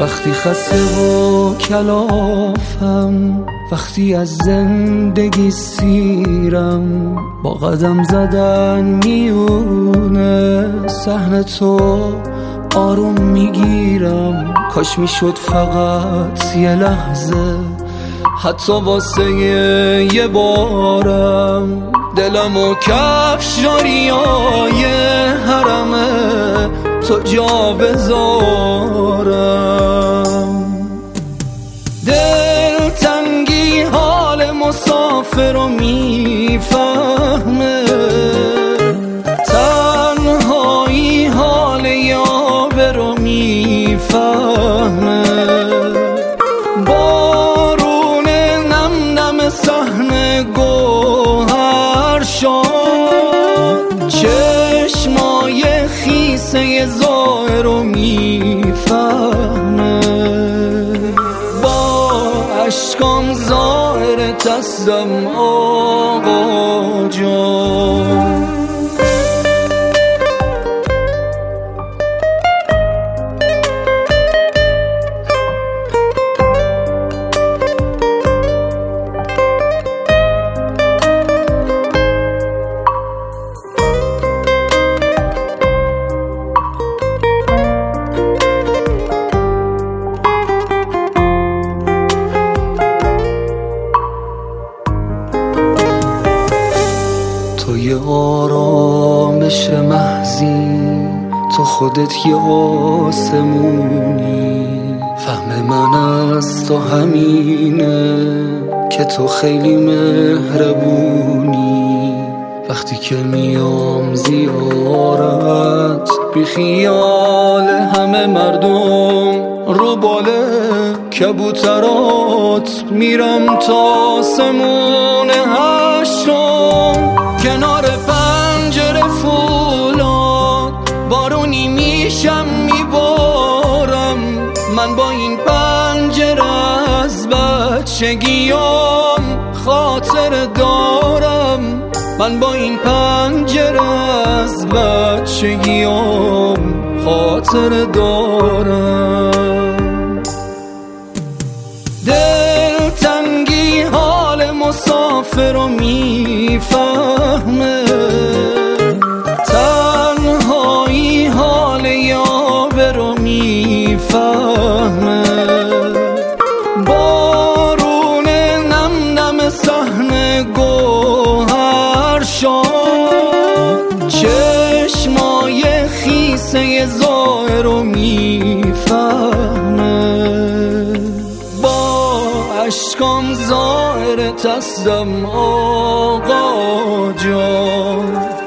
وقتی خسته و کلافم، وقتی از زندگی سیرم، با قدم زدن میونه صحنه تو آروم میگیرم. کاش میشد فقط یه لحظه، حتی واسه یه بارم، دلم و کفشاریای حرمه تو جا بذارم. دلتنگی حال مسافر رو میفهمه، تنهایی حال یاور رو میفهمه. بارون نم نم صحنه گوهر شد، چشمای خیسه ظاهر رو میفهمه. با اشکام ظاهر دستم آقا جان. تو یه آرامش محضی، تو خودت یه آسمونی. فهم من از تو همینه که تو خیلی مهربونی. وقتی که میام زیارت، بی خیال همه مردم، رو باله کبوترات میرم تا آسمون هشتم. کنار پنجره فولاد بارونی میشم میبارم. من با این پنجره از بچگیام خاطر دارم. من با این پنجره از بچگیام خاطر دارم. دلتنگی حال مسافر رو میفهمه، تنهایی حال یاور رو میفهمه. بارون نم نم صحنه گوهر شد، چشمای خیسه ظاهر رو میفهمه. با اشکام ظاهر دستم آقا جان.